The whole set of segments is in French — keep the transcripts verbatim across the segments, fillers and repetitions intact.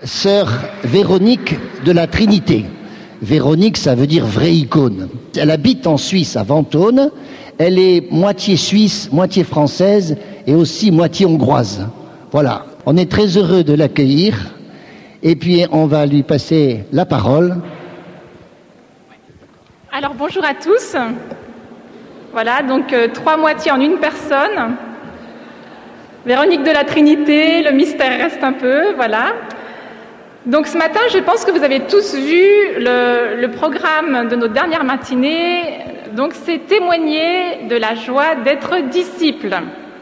sœur Véronique de la Trinité. Véronique, ça veut dire vraie icône. Elle habite en Suisse, à Ventône. Elle est moitié suisse, moitié française et aussi moitié hongroise. Voilà, on est très heureux de l'accueillir. Et puis, on va lui passer la parole. Alors, bonjour à tous. Voilà, donc euh, trois moitiés en une personne. Véronique de la Trinité, le mystère reste un peu, voilà. Donc ce matin, je pense que vous avez tous vu le, le programme de notre dernière matinée. Donc c'est témoigner de la joie d'être disciple.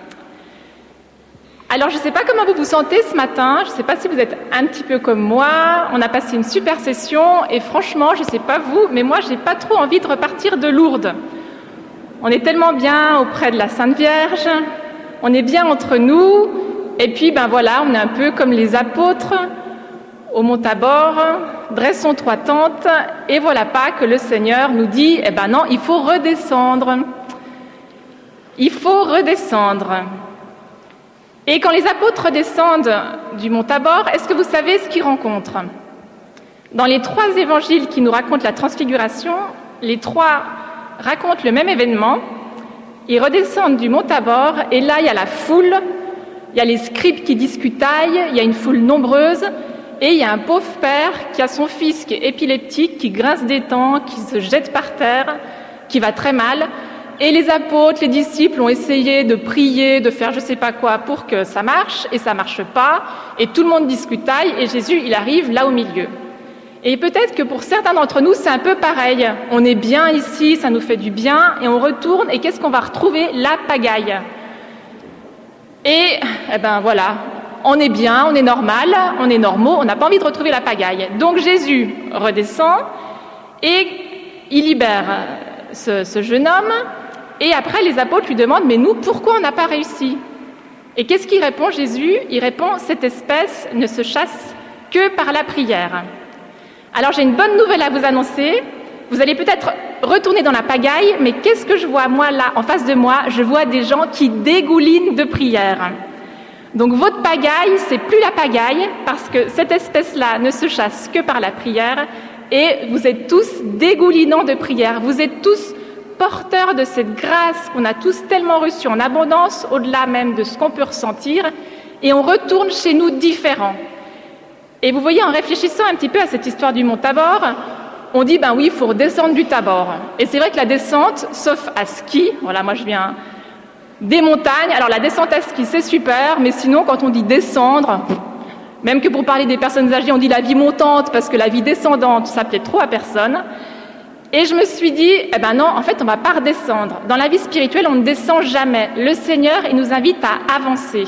Alors je ne sais pas comment vous vous sentez ce matin, je ne sais pas si vous êtes un petit peu comme moi. On a passé une super session et franchement, je ne sais pas vous, mais moi, je n'ai pas trop envie de repartir de Lourdes. On est tellement bien auprès de la Sainte Vierge, on est bien entre nous, et puis ben voilà, on est un peu comme les apôtres au mont Tabor, dressons trois tentes, et voilà pas que le Seigneur nous dit, eh ben non, il faut redescendre. Il faut redescendre. Et quand les apôtres descendent du mont Tabor, est-ce que vous savez ce qu'ils rencontrent? Dans les trois évangiles qui nous racontent la transfiguration, les trois racontent le même événement. Ils redescendent du mont Tabor, et là, il y a la foule, il y a les scribes qui discutaillent, il y a une foule nombreuse, et il y a un pauvre père qui a son fils qui est épileptique, qui grince des dents, qui se jette par terre, qui va très mal. Et les apôtres, les disciples ont essayé de prier, de faire je ne sais pas quoi pour que ça marche, et ça ne marche pas. Et tout le monde discutaille, et Jésus, il arrive là au milieu. Et peut-être que pour certains d'entre nous, c'est un peu pareil. On est bien ici, ça nous fait du bien, et on retourne, et qu'est-ce qu'on va retrouver? La pagaille. Et, eh ben voilà, on est bien, on est normal, on est normaux, on n'a pas envie de retrouver la pagaille. Donc Jésus redescend, et il libère ce, ce jeune homme, et après les apôtres lui demandent, mais nous, pourquoi on n'a pas réussi? Et qu'est-ce qu'il répond Jésus? Il répond, cette espèce ne se chasse que par la prière. Alors j'ai une bonne nouvelle à vous annoncer, vous allez peut-être retourner dans la pagaille, mais qu'est-ce que je vois moi là, en face de moi? Je vois des gens qui dégoulinent de prière. Donc votre pagaille, c'est plus la pagaille, parce que cette espèce-là ne se chasse que par la prière, et vous êtes tous dégoulinants de prière, vous êtes tous porteurs de cette grâce qu'on a tous tellement reçue en abondance, au-delà même de ce qu'on peut ressentir, et on retourne chez nous différents. Et vous voyez, en réfléchissant un petit peu à cette histoire du mont Tabor, on dit, ben oui, il faut redescendre du Tabor. Et c'est vrai que la descente, sauf à ski, voilà, moi je viens des montagnes, alors la descente à ski, c'est super, mais sinon, quand on dit descendre, même que pour parler des personnes âgées, on dit la vie montante, parce que la vie descendante, ça plaît trop à personne. Et je me suis dit, eh ben non, en fait, on ne va pas redescendre. Dans la vie spirituelle, on ne descend jamais. Le Seigneur, il nous invite à avancer.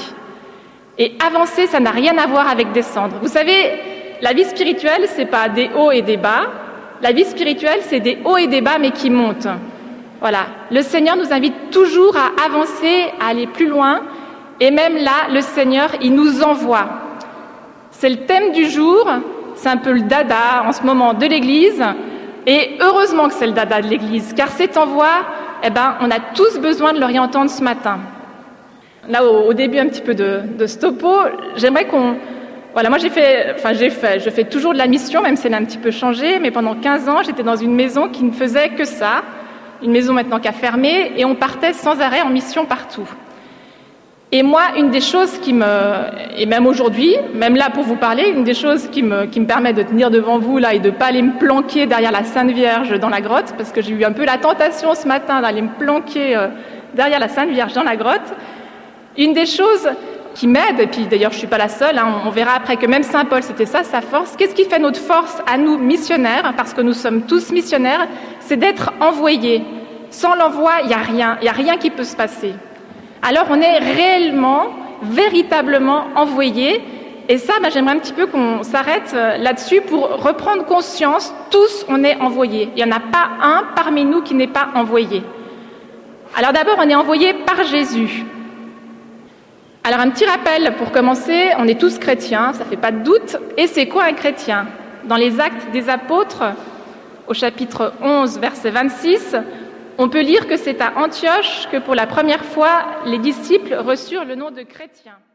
Et avancer, ça n'a rien à voir avec descendre. Vous savez, la vie spirituelle, c'est pas des hauts et des bas. La vie spirituelle, c'est des hauts et des bas, mais qui montent. Voilà. Le Seigneur nous invite toujours à avancer, à aller plus loin. Et même là, le Seigneur, il nous envoie. C'est le thème du jour. C'est un peu le dada, en ce moment, de l'Église. Et heureusement que c'est le dada de l'Église, car cet envoi, eh ben, on a tous besoin de le réentendre ce matin. Là, au, au début un petit peu de, de ce topo, j'aimerais qu'on... Voilà, moi j'ai fait, enfin j'ai fait, je fais toujours de la mission, même si elle a un petit peu changé, mais pendant quinze ans, j'étais dans une maison qui ne faisait que ça, une maison maintenant qui a fermé, et on partait sans arrêt en mission partout. Et moi, une des choses qui me... Et même aujourd'hui, même là pour vous parler, une des choses qui me, qui me permet de tenir devant vous là et de ne pas aller me planquer derrière la Sainte Vierge dans la grotte, parce que j'ai eu un peu la tentation ce matin d'aller me planquer euh, derrière la Sainte Vierge dans la grotte. Une des choses qui m'aide, et puis d'ailleurs je ne suis pas la seule, hein, on verra après que même Saint Paul, c'était ça sa force. Qu'est-ce qui fait notre force à nous missionnaires, parce que nous sommes tous missionnaires? C'est d'être envoyés. Sans l'envoi, il n'y a rien, il n'y a rien qui peut se passer. Alors on est réellement, véritablement envoyés, et ça, ben, j'aimerais un petit peu qu'on s'arrête là-dessus pour reprendre conscience, tous on est envoyés. Il n'y en a pas un parmi nous qui n'est pas envoyé. Alors d'abord, on est envoyés par Jésus. Alors un petit rappel pour commencer, on est tous chrétiens, ça ne fait pas de doute. Et c'est quoi un chrétien? Dans les Actes des Apôtres, au chapitre onze, verset vingt-six, on peut lire que c'est à Antioche que pour la première fois, les disciples reçurent le nom de chrétiens.